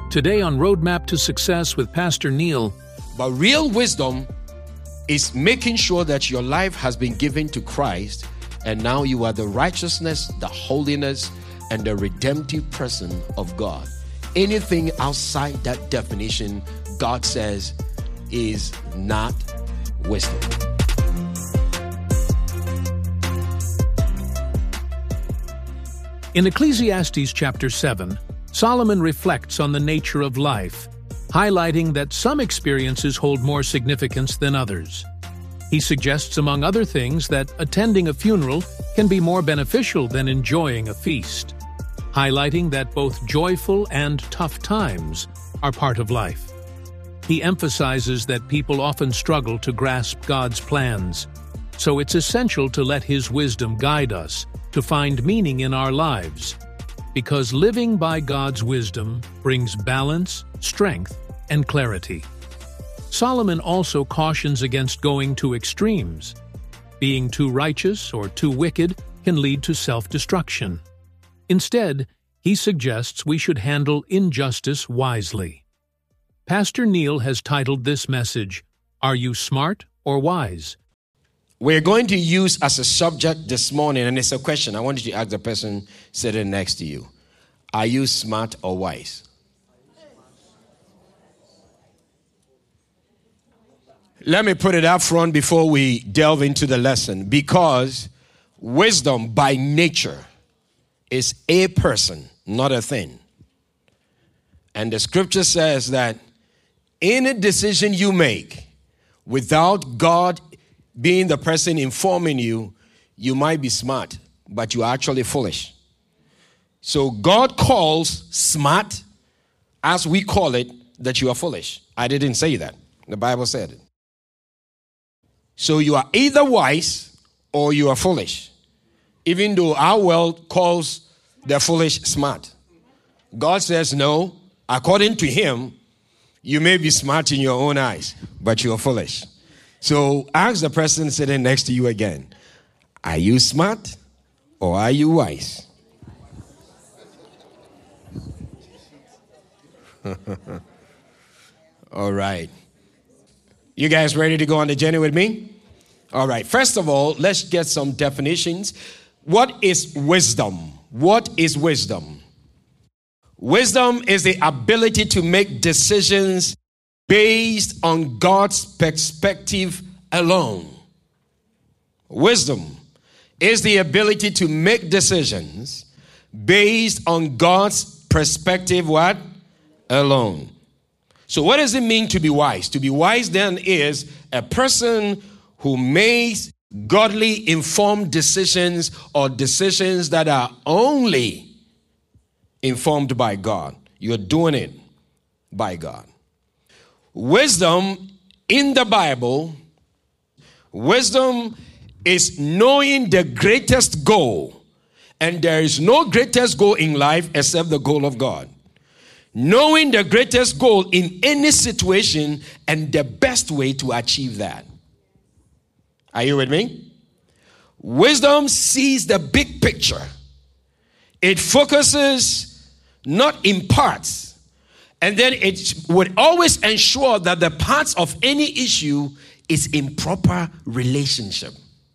Today on Roadmap to Success with Pastor Neil. But real wisdom is making sure that your life has been given to Christ, and now you are the righteousness, the holiness, and the redemptive person of God. Anything outside that definition, God says, is not wisdom. In Ecclesiastes chapter 7, Solomon reflects on the nature of life, highlighting that some experiences hold more significance than others. He suggests, among other things, that attending a funeral can be more beneficial than enjoying a feast, highlighting that both joyful and tough times are part of life. He emphasizes that people often struggle to grasp God's plans, so it's essential to let His wisdom guide us to find meaning in our lives, because living by God's wisdom brings balance, strength, and clarity. Solomon also cautions against going to extremes. Being too righteous or too wicked can lead to self-destruction. Instead, he suggests we should handle injustice wisely. Pastor Neil has titled this message, Are You Smart or Wise? We're going to use as a subject this morning, and it's a question. I want you to ask the person sitting next to you. Are you smart or wise? Let me put it up front before we delve into the lesson. Because wisdom by nature is a person, not a thing. And the scripture says that any decision you make without God being the person informing you, you might be smart, but you're actually foolish. So God calls smart, as we call it, that you are foolish. I didn't say that. The Bible said it. So you are either wise or you are foolish. Even though our world calls the foolish smart. God says no, according to Him, you may be smart in your own eyes, but you are foolish. So ask the person sitting next to you again, are you smart or are you wise? All right. You guys ready to go on the journey with me? All right. First of all, let's get some definitions. What is wisdom? What is wisdom? Wisdom is the ability to make decisions based on God's perspective alone. Wisdom is the ability to make decisions based on God's perspective, what? Alone. So what does it mean to be wise? To be wise then is a person who makes godly informed decisions or decisions that are only informed by God. You're doing it by God. Wisdom in the Bible, wisdom is knowing the greatest goal. And there is no greatest goal in life except the goal of God. Knowing the greatest goal in any situation and the best way to achieve that. Are you with me? Wisdom sees the big picture. It focuses not in parts. And then it would always ensure that the parts of any issue is in proper relationship.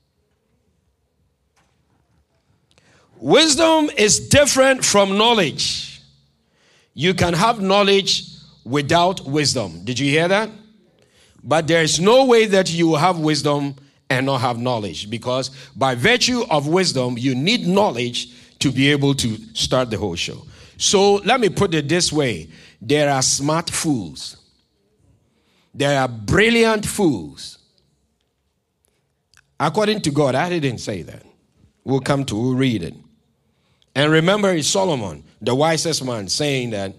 Wisdom is different from knowledge. You can have knowledge without wisdom. Did you hear that? But there is no way that you will have wisdom and not have knowledge, because by virtue of wisdom, you need knowledge to be able to start the whole show. So let me put it this way. There are smart fools. There are brilliant fools. According to God, I didn't say that. We'll read it. And remember, it's Solomon, the wisest man, saying that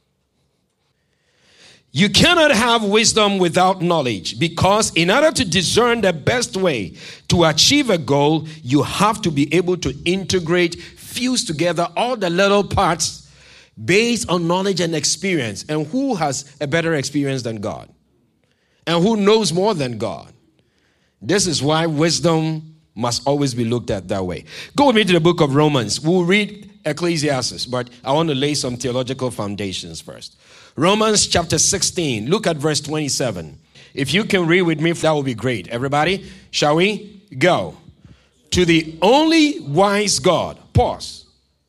you cannot have wisdom without knowledge, because in order to discern the best way to achieve a goal, you have to be able to integrate, fuse together all the little parts based on knowledge and experience. And who has a better experience than God? And who knows more than God? This is why wisdom must always be looked at that way. Go with me to the book of Romans. We'll read Ecclesiastes, but I want to lay some theological foundations first. Romans chapter 16, look at verse 27. If you can read with me, that would be great. Everybody, shall we? Go. To the only wise God. Pause.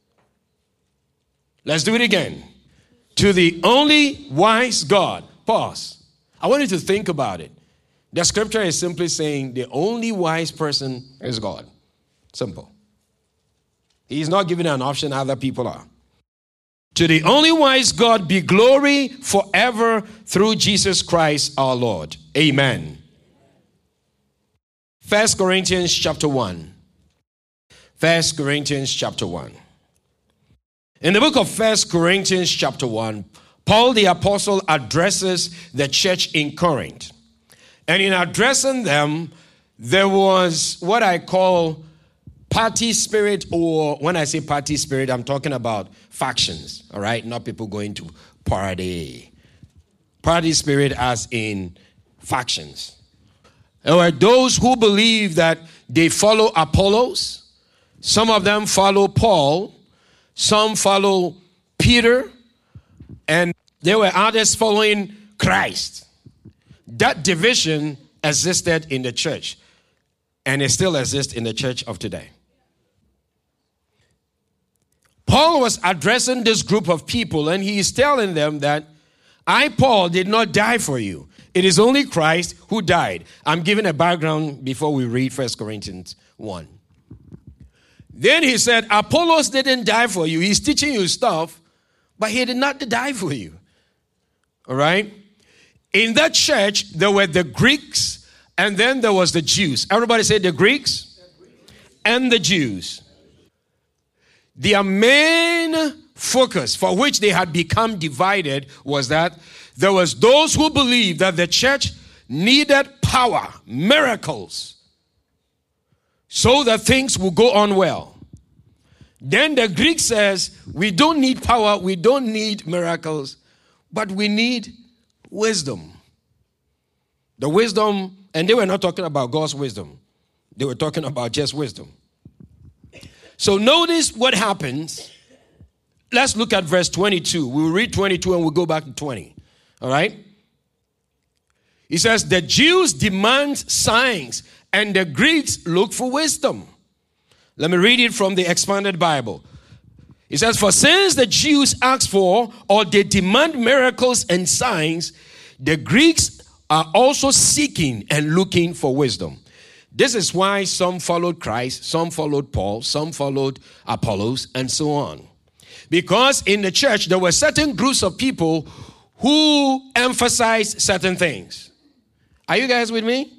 Let's do it again. To the only wise God. Pause. I want you to think about it. The scripture is simply saying the only wise person is God. Simple. He's not giving an option, other people are. To the only wise God be glory forever through Jesus Christ our Lord. Amen. 1 Corinthians chapter 1. 1 Corinthians chapter 1. In the book of 1 Corinthians chapter 1, Paul the apostle addresses the church in Corinth. And in addressing them, there was what I call party spirit, or when I say party spirit, I'm talking about factions, all right? Not people going to party. Party spirit as in factions. There were those who believe that they follow Apollos. Some of them follow Paul. Some follow Peter. And there were others following Christ. That division existed in the church. And it still exists in the church of today. Paul was addressing this group of people, and he is telling them that I, Paul, did not die for you. It is only Christ who died. I'm giving a background before we read 1 Corinthians 1. Then he said, Apollos didn't die for you. He's teaching you stuff, but he did not die for you. All right? In that church, there were the Greeks, and then there was the Jews. Everybody say the Greeks and the Jews. Their main focus for which they had become divided was that there was those who believed that the church needed power, miracles, so that things would go on well. Then the Greek says, we don't need power, we don't need miracles, but we need wisdom. The wisdom, and they were not talking about God's wisdom. They were talking about just wisdom. So notice what happens. Let's look at verse 22. We'll read 22 and we'll go back to 20. All right? He says, the Jews demand signs and the Greeks look for wisdom. Let me read it from the Expanded Bible. It says, for since the Jews ask for or they demand miracles and signs, the Greeks are also seeking and looking for wisdom. This is why some followed Christ, some followed Paul, some followed Apollos, and so on. Because in the church, there were certain groups of people who emphasized certain things. Are you guys with me?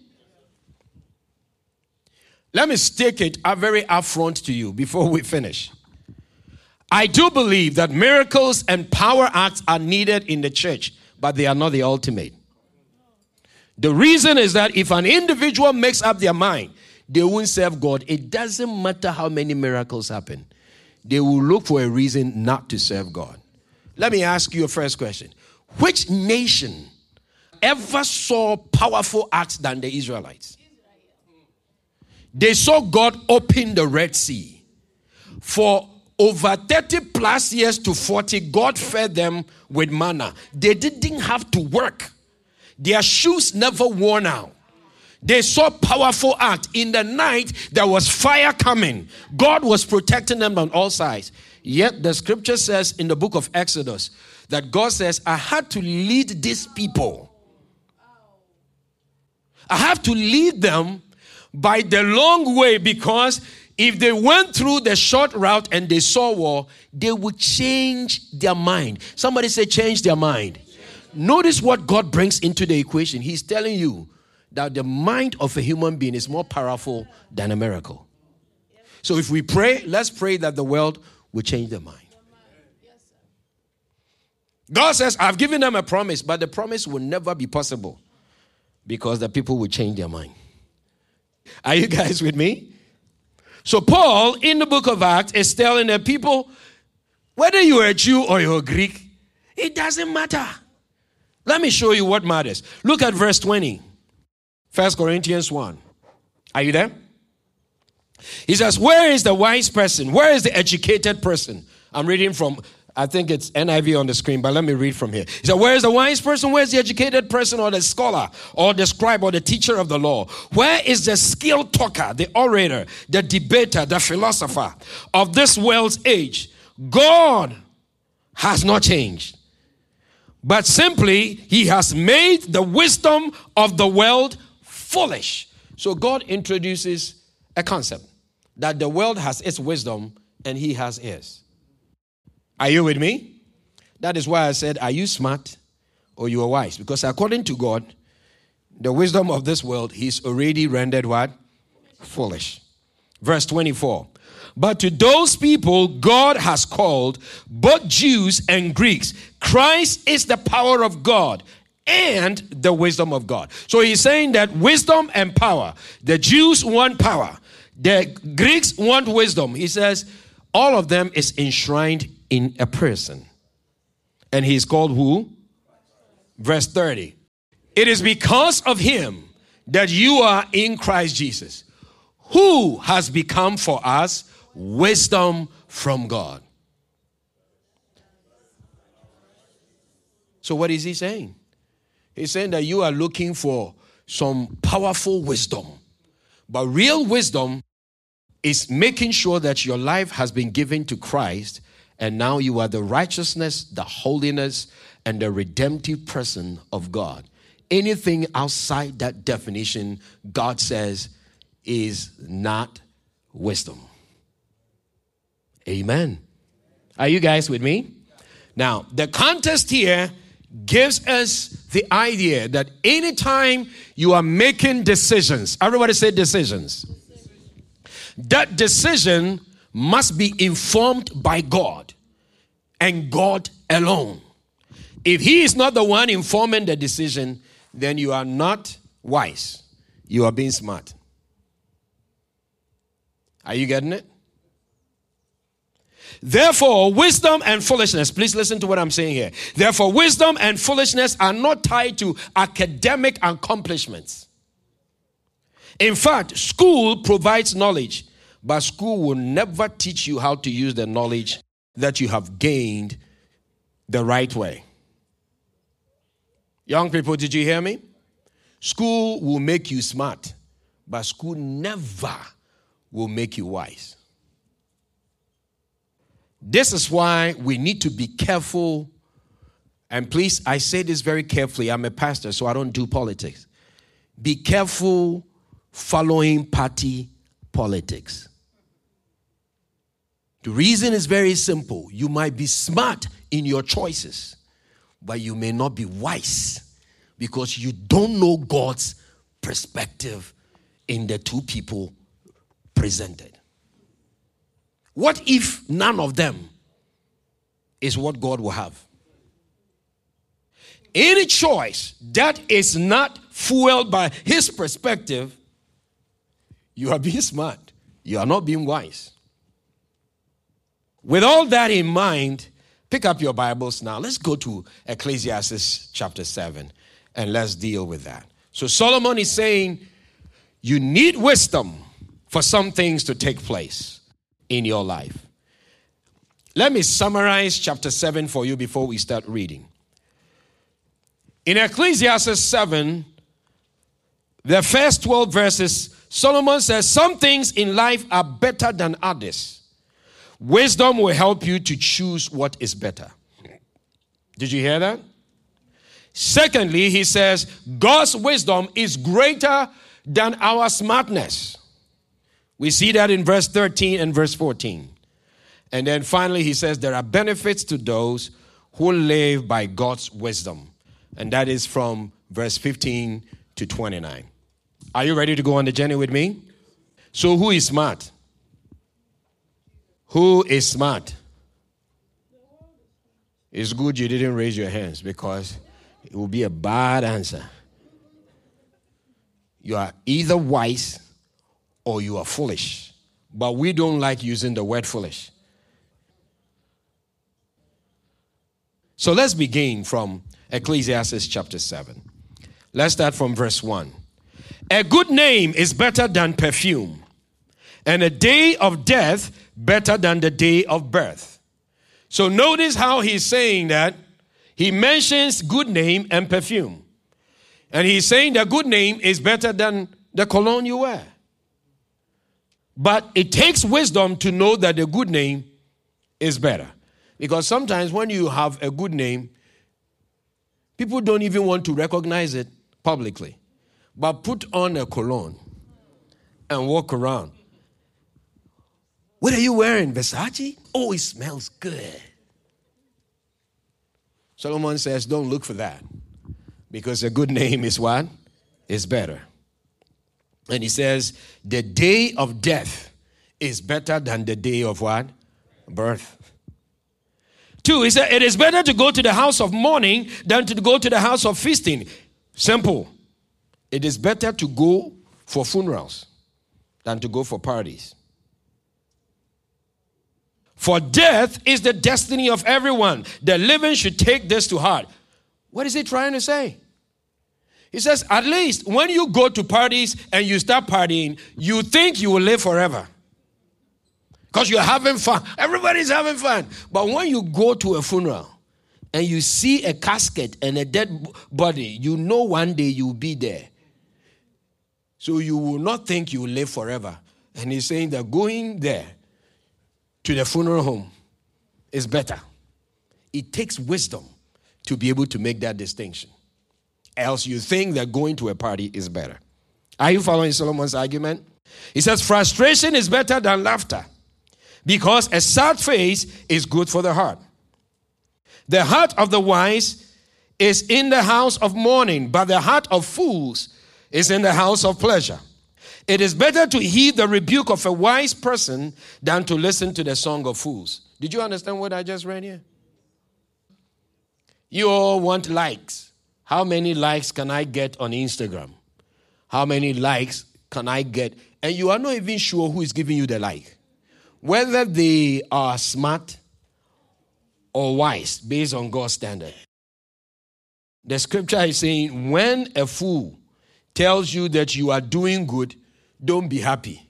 Let me stick it very upfront to you before we finish. I do believe that miracles and power acts are needed in the church, but they are not the ultimate. The reason is that if an individual makes up their mind, they won't serve God. It doesn't matter how many miracles happen. They will look for a reason not to serve God. Let me ask you a first question. Which nation ever saw powerful acts than the Israelites? They saw God open the Red Sea. For over 30 plus years to 40, God fed them with manna. They didn't have to work. Their shoes never worn out. They saw powerful act. In the night, there was fire coming. God was protecting them on all sides. Yet the scripture says in the book of Exodus that God says, I had to lead these people. I have to lead them by the long way, because if they went through the short route and they saw war, they would change their mind. Somebody say change their mind. Notice what God brings into the equation. He's telling you that the mind of a human being is more powerful than a miracle. So if we pray, let's pray that the world will change their mind. God says, I've given them a promise, but the promise will never be possible because the people will change their mind. Are you guys with me? So Paul, in the book of Acts, is telling the people, whether you're a Jew or you're a Greek, it doesn't matter. Let me show you what matters. Look at verse 20. 1 Corinthians 1. Are you there? He says, where is the wise person? Where is the educated person? I'm reading from, I think it's NIV on the screen, but let me read from here. He said, where is the wise person? Where is the educated person, or the scholar, or the scribe, or the teacher of the law? Where is the skilled talker, the orator, the debater, the philosopher of this world's age? God has not changed, but simply he has made the wisdom of the world foolish. So God introduces a concept that the world has its wisdom and he has his. Are you with me? That is why I said, are you smart or you are wise? Because according to God, the wisdom of this world, he's already rendered what? Foolish. Verse 24. But to those people God has called, both Jews and Greeks, Christ is the power of God and the wisdom of God. So he's saying that wisdom and power, the Jews want power, the Greeks want wisdom. He says all of them is enshrined in a person. And he's called who? Verse 30. It is because of him that you are in Christ Jesus, who has become for us wisdom from God. So what is he saying? He's saying that you are looking for some powerful wisdom. But real wisdom is making sure that your life has been given to Christ, and now you are the righteousness, the holiness, and the redemptive person of God. Anything outside that definition, God says, is not wisdom. Amen. Are you guys with me? Now, the context here gives us the idea that anytime you are making decisions, everybody say decisions. That decision must be informed by God and God alone. If he is not the one informing the decision, then you are not wise. You are being smart. Are you getting it? Therefore, wisdom and foolishness, please listen to what I'm saying here. Therefore, wisdom and foolishness are not tied to academic accomplishments. In fact, school provides knowledge, but school will never teach you how to use the knowledge that you have gained the right way. Young people, did you hear me? School will make you smart, but school never will make you wise. This is why we need to be careful. And please, I say this very carefully. I'm a pastor, so I don't do politics. Be careful following party politics. The reason is very simple. You might be smart in your choices, but you may not be wise because you don't know God's perspective in the two people presented. What if none of them is what God will have? Any choice that is not fueled by his perspective, you are being smart. You are not being wise. With all that in mind, pick up your Bibles now. Let's go to Ecclesiastes chapter 7 and let's deal with that. So Solomon is saying you need wisdom for some things to take place in your life. Let me summarize chapter 7 for you before we start reading. In Ecclesiastes 7, the first 12 verses, Solomon says, some things in life are better than others. Wisdom will help you to choose what is better. Did you hear that? Secondly, he says, God's wisdom is greater than our smartness. We see that in verse 13 and verse 14. And then finally, he says, there are benefits to those who live by God's wisdom. And that is from verse 15 to 29. Are you ready to go on the journey with me? So who is smart? Who is smart? It's good you didn't raise your hands because it will be a bad answer. You are either wise or you are foolish. But we don't like using the word foolish. So let's begin from Ecclesiastes chapter 7. Let's start from verse 1. A good name is better than perfume, and a day of death better than the day of birth. So notice how he's saying that. He mentions good name and perfume. And he's saying that good name is better than the cologne you wear. But it takes wisdom to know that the good name is better. Because sometimes when you have a good name, people don't even want to recognize it publicly. But put on a cologne and walk around. What are you wearing? Versace? Oh, it smells good. Solomon says, don't look for that. Because a good name is what? Is better. And he says, the day of death is better than the day of what? Birth. 2, he said, it is better to go to the house of mourning than to go to the house of feasting. Simple. It is better to go for funerals than to go for parties. For death is the destiny of everyone. The living should take this to heart. What is he trying to say? He says, at least when you go to parties and you start partying, you think you will live forever. Because you're having fun. Everybody's having fun. But when you go to a funeral and you see a casket and a dead body, you know one day you'll be there. So you will not think you will live forever. And he's saying that going there to the funeral home is better. It takes wisdom to be able to make that distinction. Else you think that going to a party is better. Are you following Solomon's argument? He says frustration is better than laughter because a sad face is good for the heart. The heart of the wise is in the house of mourning, but the heart of fools is in the house of pleasure. It is better to heed the rebuke of a wise person than to listen to the song of fools. Did you understand what I just read here? You all want likes. How many likes can I get on Instagram? How many likes can I get? And you are not even sure who is giving you the like. Whether they are smart or wise based on God's standard. The scripture is saying when a fool tells you that you are doing good, don't be happy.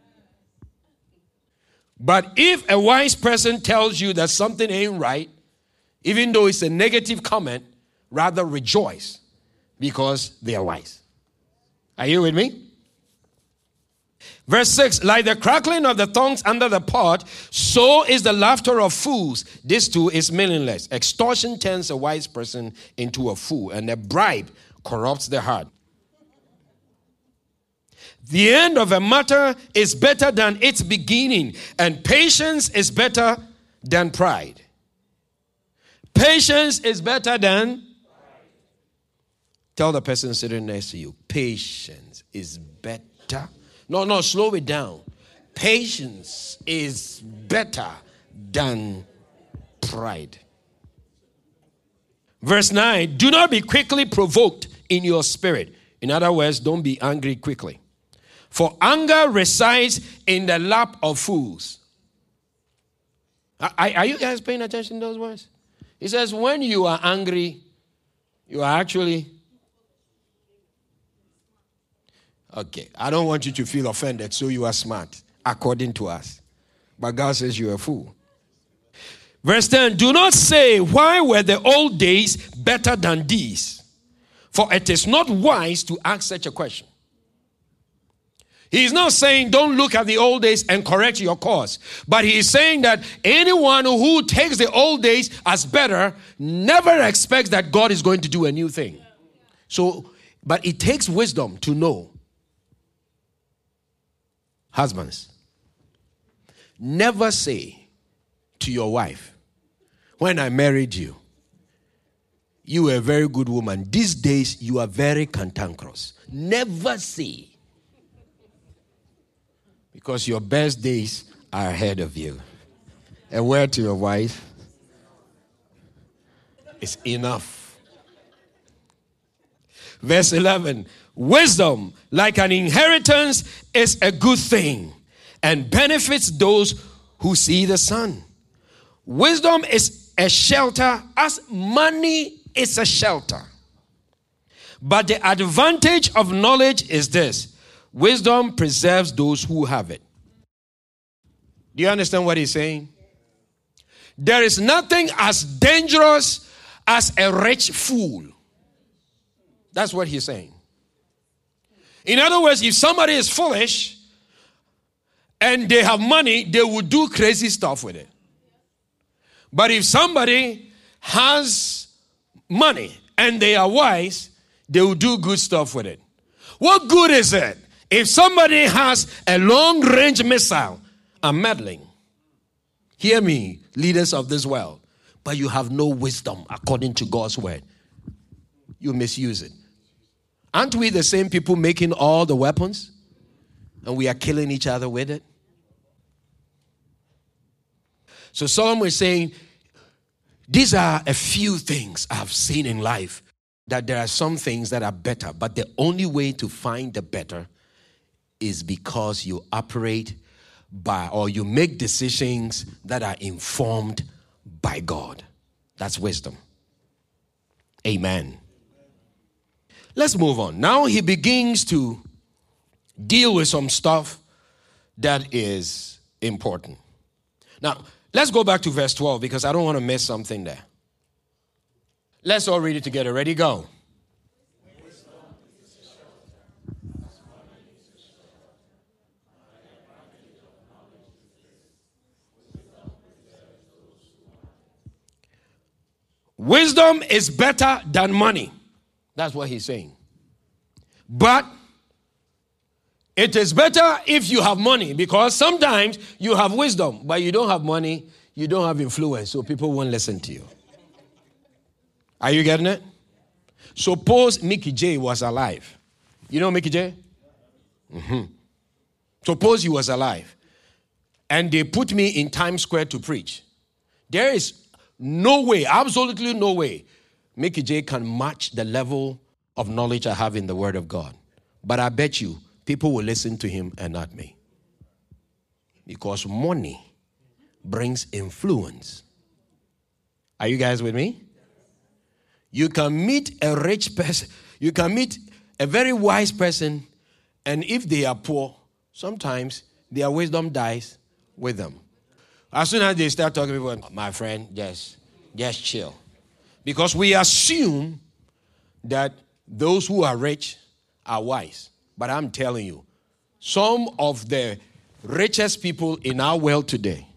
But if a wise person tells you that something ain't right, even though it's a negative comment, rather rejoice because they are wise. Are you with me? Verse 6, like the crackling of the tongues under the pot, so is the laughter of fools. This too is meaningless. Extortion turns a wise person into a fool, and a bribe corrupts the heart. The end of a matter is better than its beginning, and patience is better than pride. Patience is better than... Tell the person sitting next to you, patience is better. No, slow it down. Patience is better than pride. Verse 9, do not be quickly provoked in your spirit. In other words, don't be angry quickly. For anger resides in the lap of fools. Are you guys paying attention to those words? He says, when you are angry, you are actually... Okay, I don't want you to feel offended, so you are smart, according to us. But God says you are a fool. Verse 10, do not say, why were the old days better than these? For it is not wise to ask such a question. He's not saying don't look at the old days and correct your course. But he's saying that anyone who takes the old days as better never expects that God is going to do a new thing. So, but it takes wisdom to know. Husbands, never say to your wife, when I married you, you were a very good woman. These days, you are very cantankerous. Never say. Because your best days are ahead of you. A word to your wife is enough. Verse 11. Wisdom, like an inheritance, is a good thing and benefits those who see the sun. Wisdom is a shelter as money is a shelter. But the advantage of knowledge is this: wisdom preserves those who have it. Do you understand what he's saying? There is nothing as dangerous as a rich fool. That's what he's saying. In other words, if somebody is foolish and they have money, they will do crazy stuff with it. But if somebody has money and they are wise, they will do good stuff with it. What good is it if somebody has a long-range missile? I'm meddling. Hear me, leaders of this world. But you have no wisdom according to God's word. You misuse it. Aren't we the same people making all the weapons? And we are killing each other with it? So Solomon is saying, these are a few things I've seen in life, that there are some things that are better, but the only way to find the better is because you operate by, or you make decisions that are informed by God. That's wisdom. Amen. Let's move on. Now he begins to deal with some stuff that is important. Now, let's go back to verse 12 because I don't want to miss something there. Let's all read it together. Ready, go. Wisdom is better than money. That's what he's saying. But it is better if you have money, because sometimes you have wisdom, but you don't have money, you don't have influence, so people won't listen to you. Are you getting it? Suppose Mickey J was alive. You know Mickey J? Suppose he was alive, and they put me in Times Square to preach. There is no way, absolutely no way, Mickey J can match the level of knowledge I have in the Word of God. But I bet you, people will listen to him and not me. Because money brings influence. Are you guys with me? You can meet a rich person, you can meet a very wise person, and if they are poor, sometimes their wisdom dies with them. As soon as they start talking, people, my friend, just chill. Because we assume that those who are rich are wise. But I'm telling you, some of the richest people in our world today,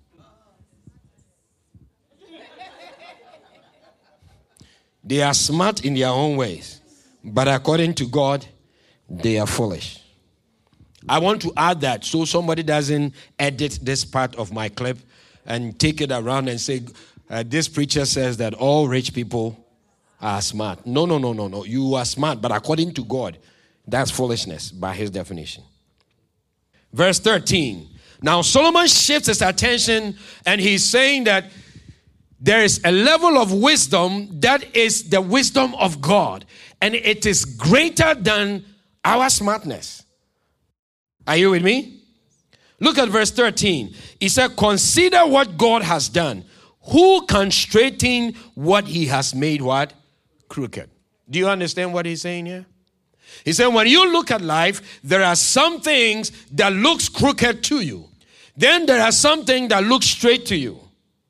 they are smart in their own ways. But according to God, they are foolish. I want to add that so somebody doesn't edit this part of my clip and take it around and say, this preacher says that all rich people are smart. No. You are smart, but according to God, that's foolishness by his definition. Verse 13. Now Solomon shifts his attention and he's saying that there is a level of wisdom that is the wisdom of God, and it is greater than our smartness. Are you with me? Look at verse 13. He said, consider what God has done. Who can straighten what he has made what? Crooked. Do you understand what he's saying here? He said, when you look at life, there are some things that looks crooked to you. Then there are some things that look straight to you.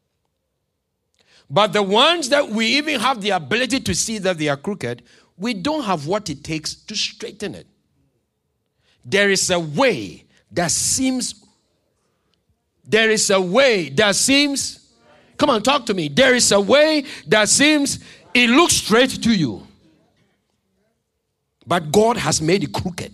But the ones that we even have the ability to see that they are crooked, we don't have what it takes to straighten it. There is a way that seems, come on, talk to me. There is a way that seems, it looks straight to you. But God has made it crooked.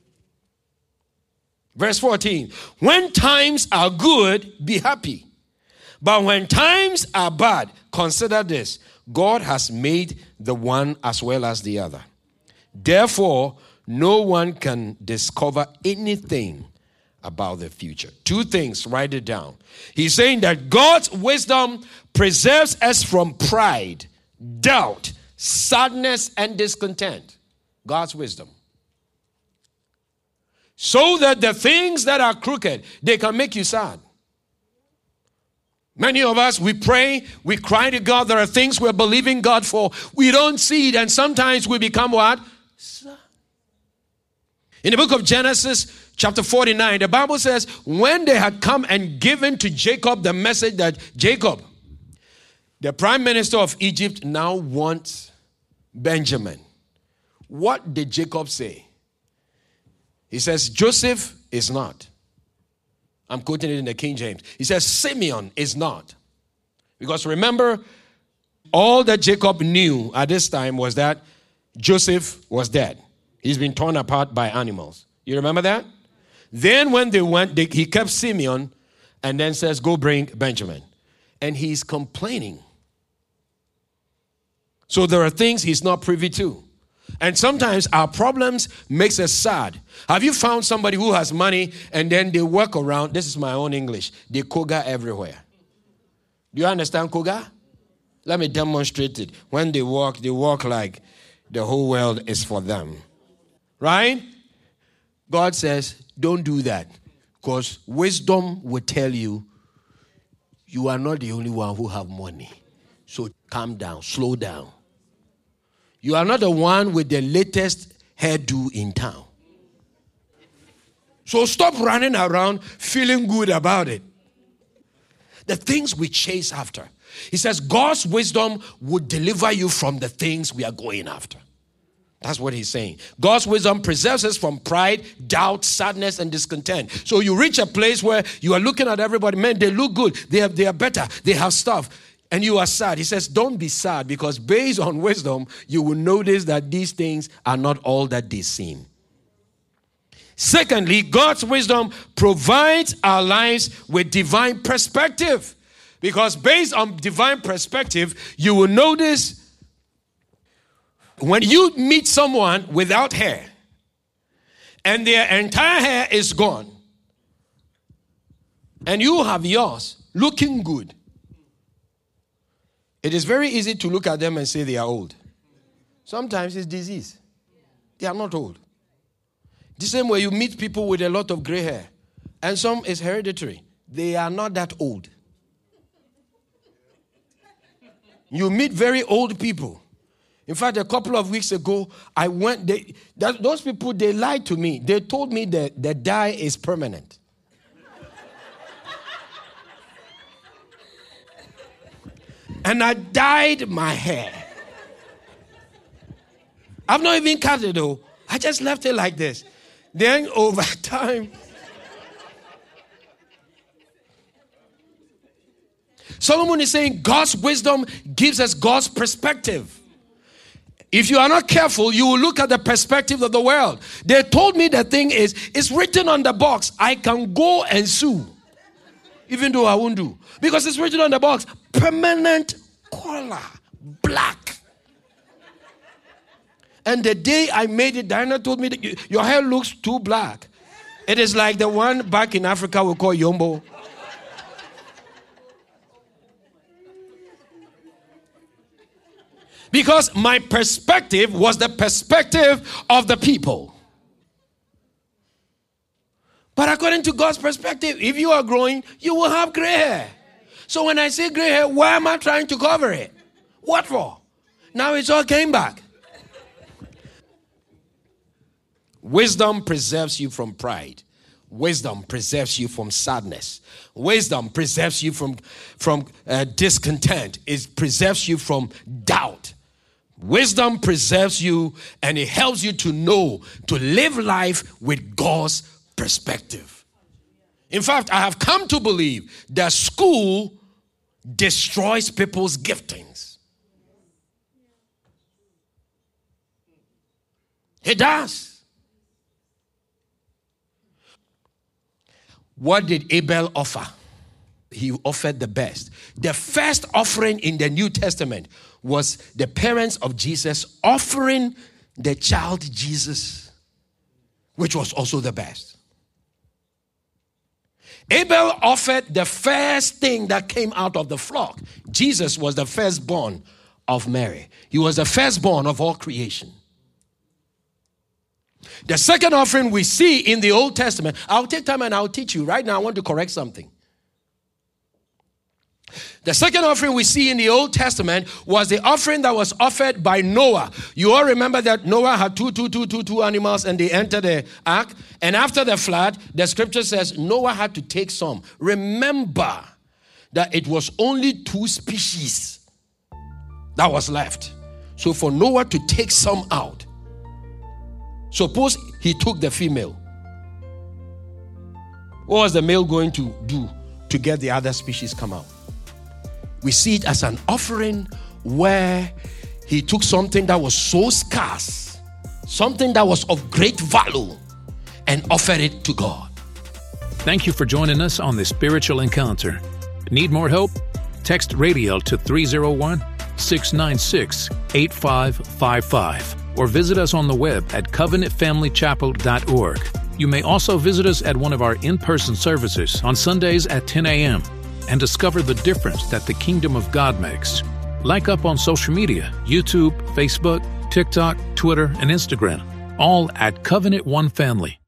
Verse 14, when times are good, be happy. But when times are bad, consider this. God has made the one as well as the other. Therefore, no one can discover anything about the future. Two things, write it down. He's saying that God's wisdom preserves us from pride, doubt, sadness, and discontent. God's wisdom. So that the things that are crooked, they can make you sad. Many of us, we pray, we cry to God. There are things we're believing God for. We don't see it, and sometimes we become what? Sad. In the book of Genesis, chapter 49, the Bible says, when they had come and given to Jacob the message that Jacob, the prime minister of Egypt, now wants Benjamin. What did Jacob say? He says, Joseph is not. I'm quoting it in the King James. He says, Simeon is not. Because remember, all that Jacob knew at this time was that Joseph was dead. He's been torn apart by animals. You remember that? Then when they went, he kept Simeon and then says, go bring Benjamin. And he's complaining. So there are things he's not privy to. And sometimes our problems makes us sad. Have you found somebody who has money and then they walk around? This is my own English. They koga everywhere. Do you understand koga? Let me demonstrate it. When they walk like the whole world is for them. Right? God says, don't do that. Because wisdom will tell you, you are not the only one who have money. So calm down, slow down. You are not the one with the latest hairdo in town. So stop running around feeling good about it. The things we chase after. He says God's wisdom would deliver you from the things we are going after. That's what he's saying. God's wisdom preserves us from pride, doubt, sadness, and discontent. So you reach a place where you are looking at everybody, man, they look good, they are better, they have stuff, and you are sad. He says, don't be sad, because based on wisdom, you will notice that these things are not all that they seem. Secondly, God's wisdom provides our lives with divine perspective. Because based on divine perspective, you will notice when you meet someone without hair and their entire hair is gone and you have yours looking good, it is very easy to look at them and say they are old. Sometimes it's disease. They are not old. The same way you meet people with a lot of gray hair and some is hereditary. They are not that old. You meet very old people. In fact, a couple of weeks ago, I went, those people, they lied to me. They told me that the dye is permanent. And I dyed my hair. I've not even cut it though. I just left it like this. Then over time, Solomon is saying God's wisdom gives us God's perspective. If you are not careful, you will look at the perspective of the world. They told me the thing is, it's written on the box, I can go and sue. Even though I won't do. Because it's written on the box, permanent color, black. And the day I made it, Diana told me that your hair looks too black. It is like the one back in Africa we call Yombo. Because my perspective was the perspective of the people. But according to God's perspective, if you are growing, you will have gray hair. So when I say gray hair, why am I trying to cover it? What for? Now it's all came back. Wisdom preserves you from pride. Wisdom preserves you from sadness. Wisdom preserves you from discontent. It preserves you from doubt. Wisdom preserves you and it helps you to know, to live life with God's perspective. In fact, I have come to believe that school destroys people's giftings. It does. What did Abel offer? He offered the best. The first offering in the New Testament was the parents of Jesus offering the child Jesus, which was also the best. Abel offered the first thing that came out of the flock. Jesus was the firstborn of Mary. He was the firstborn of all creation. The second offering we see in the Old Testament, I'll take time and I'll teach you. Right now, I want to correct something. The second offering we see in the Old Testament was the offering that was offered by Noah. You all remember that Noah had two animals and they entered the ark. And after the flood, the scripture says Noah had to take some. Remember that it was only 2 species that was left. So for Noah to take some out, suppose he took the female. What was the male going to do to get the other species come out? We see it as an offering where he took something that was so scarce, something that was of great value, and offered it to God. Thank you for joining us on this spiritual encounter. Need more help? Text radio to 301-696-8555 or visit us on the web at covenantfamilychapel.org. You may also visit us at one of our in-person services on Sundays at 10 a.m. and discover the difference that the kingdom of God makes. Like up on social media, YouTube, Facebook, TikTok, Twitter, and Instagram, all at Covenant One Family.